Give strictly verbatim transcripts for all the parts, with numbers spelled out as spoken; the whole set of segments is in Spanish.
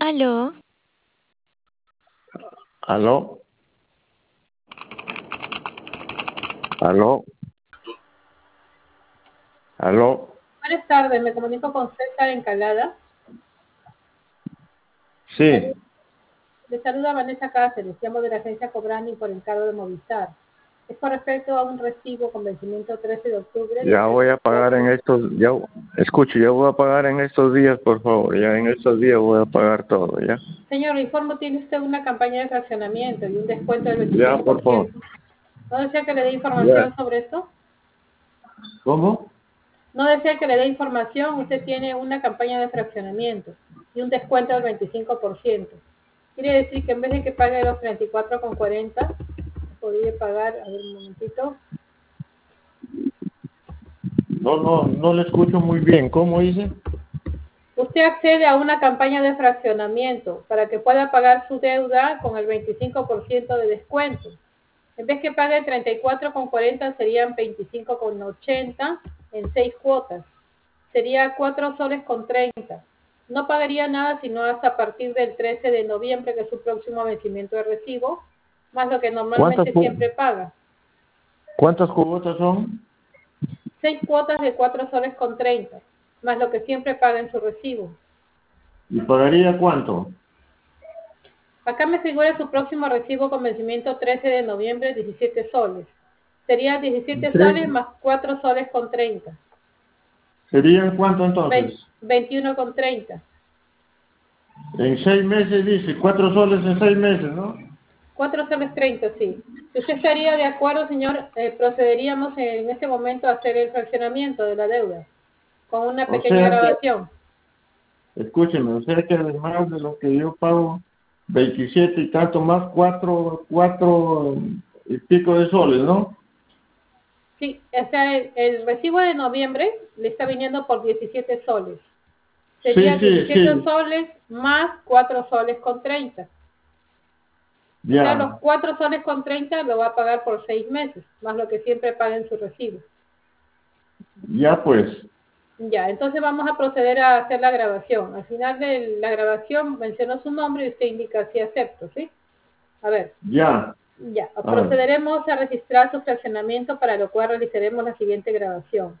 Aló. ¿Aló? ¿Aló? ¿Aló? Buenas tardes, me comunico con César Encalada. Sí. Le saluda Vanessa Cáceres, llamo de la agencia Cobrani por encargo de Movistar. Es con respecto a un recibo con vencimiento trece de octubre. Ya voy a pagar en estos, ya, escuche, ya voy a pagar en estos días, por favor, ya en estos días voy a pagar todo, ¿ya? Señor, le informo, tiene usted una campaña de fraccionamiento y un descuento del Ya, veinticinco por por favor. ciento. ¿No desea que le dé información Ya. sobre esto? ¿Cómo? No desea que le dé información, usted tiene una campaña de fraccionamiento y un descuento del veinticinco por ciento. Quiere decir que en vez de que pague los treinta y cuatro con cuarenta, podría pagar, a ver un momentito. No, no, no le escucho muy bien. ¿Cómo dice? Usted accede a una campaña de fraccionamiento para que pueda pagar su deuda con el veinticinco por ciento de descuento. En vez que pague treinta y cuatro con cuarenta serían veinticinco con ochenta en seis cuotas. Sería cuatro soles con treinta. No pagaría nada sino hasta a partir del trece de noviembre, que es su próximo vencimiento de recibo, más lo que ¿Cuántas, normalmente cu- siempre paga. ¿Cuántas cuotas son? Seis cuotas de cuatro soles con treinta, más lo que siempre paga en su recibo. ¿Y pagaría cuánto? Acá me figura su próximo recibo con vencimiento trece de noviembre, diecisiete soles. Sería diecisiete Tres. soles más cuatro soles con treinta. ¿Serían cuánto entonces? veintiuno con treinta. En seis meses dice, cuatro soles en seis meses, ¿no? cuatro soles treinta, sí. Si usted estaría de acuerdo, señor, eh, procederíamos en este momento a hacer el fraccionamiento de la deuda con una O pequeña sea que, grabación. escúcheme, o sea que además de lo que yo pago, veintisiete y tanto más, cuatro, cuatro y pico de soles, ¿no? Sí, o sea, el, el recibo de noviembre le está viniendo por diecisiete soles. Sí, Sería sí, diecisiete sí, soles más cuatro soles con treinta. O sea, los ya, cuatro soles con treinta lo va a pagar por seis meses, más lo que siempre paga en su recibo. ya pues, Ya, entonces vamos a proceder a hacer la grabación. Al final de la grabación menciono su nombre y usted indica si acepto, ¿sí? A ver, ya, ya, a ver, procederemos a registrar su fraccionamiento, para lo cual realizaremos la siguiente grabación.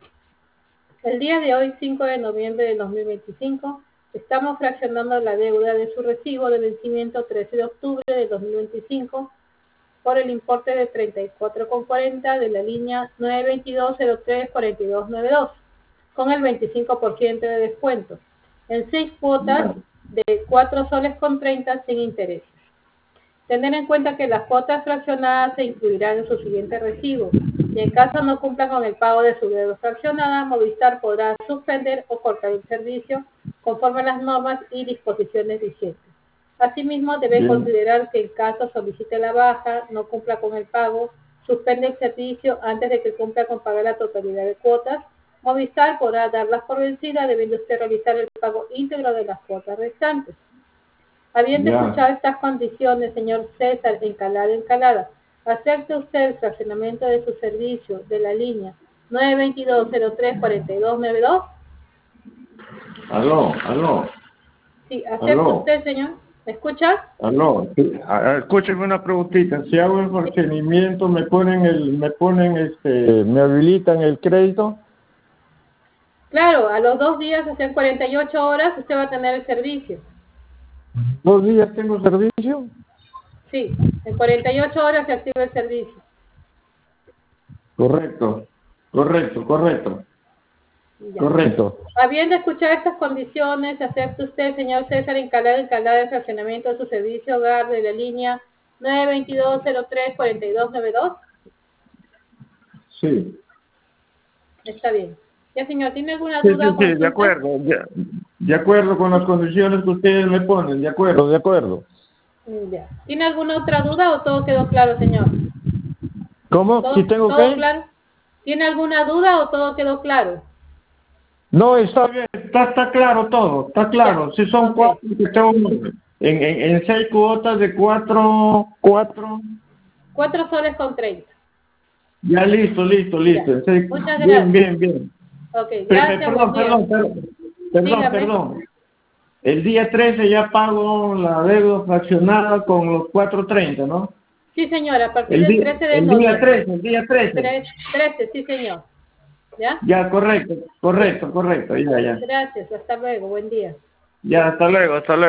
El día de hoy, cinco de noviembre de dos mil veinticinco, estamos fraccionando la deuda de su recibo de vencimiento trece de octubre de dos mil veinticinco por el importe de treinta y cuatro con cuarenta de la línea nueve veintidós cero tres cuarenta y dos noventa y dos, con el veinticinco por ciento de descuento, en seis cuotas ya, de cuatro soles con treinta sin intereses. Tener en cuenta que las cuotas fraccionadas se incluirán en su siguiente recibo, y en caso no cumpla con el pago de su deuda fraccionada, Movistar podrá suspender o cortar el servicio conforme a las normas y disposiciones vigentes. Asimismo, debe bien, considerar que en caso solicite la baja, no cumpla con el pago, suspende el servicio antes de que cumpla con pagar la totalidad de cuotas, Movistar podrá darlas por vencida, debiendo usted realizar el pago íntegro de las cuotas restantes. Habiendo ya, escuchado estas condiciones, señor César Encalada Encalada, ¿acepta usted el fraccionamiento de su servicio de la línea nueve veintidós cero tres cuarenta y dos noventa y dos? aló, aló, Sí, ¿acepta aló, usted, señor? ¿Me escucha? aló, sí, a- a- escúcheme una preguntita, si hago el mantenimiento, me ponen el, me ponen este, me habilitan el crédito. Claro, a los dos días, o sea, en cuarenta y ocho horas, usted va a tener el servicio. ¿Dos días tengo servicio? Sí, en cuarenta y ocho horas se activa el servicio. Correcto, correcto, correcto, Ya. correcto. Habiendo escuchado estas condiciones, ¿acepta usted, señor César Encalada Encalada, el fraccionamiento de su servicio hogar de la línea nueve veintidós cero tres cuarenta y dos noventa y dos? Sí, Está bien. Ya, señor, ¿tiene alguna sí, duda sí, o sí, de consulta? acuerdo, de, de acuerdo con las condiciones que ustedes me ponen, de acuerdo, de acuerdo. Mm, Ya. ¿Tiene alguna otra duda o todo quedó claro, señor? ¿Cómo? ¿Si ¿Todo, tengo todo que? claro? ¿Tiene alguna duda o todo quedó claro? No, está bien, está, está claro todo, está Ya. claro. Si son Ok. cuatro que tengo en, en, en seis cuotas de cuatro, cuatro, Cuatro soles con treinta. ya listo, listo, Ya. listo. En seis, Muchas bien, gracias. bien, bien. Ok, Pe- pe- gracias, buen Perdón, día. perdón, perdón, perdón, Dígame. perdón. el día trece ya pago la deuda fraccionada con los cuatro treinta, ¿no? Sí, señor, a partir El del día, trece de el noviembre. día trece, el día trece. Tre- trece, sí, señor. ¿Ya? Ya, correcto, correcto, correcto, ya, ya. Gracias, hasta luego, buen día. Ya, hasta luego, hasta luego.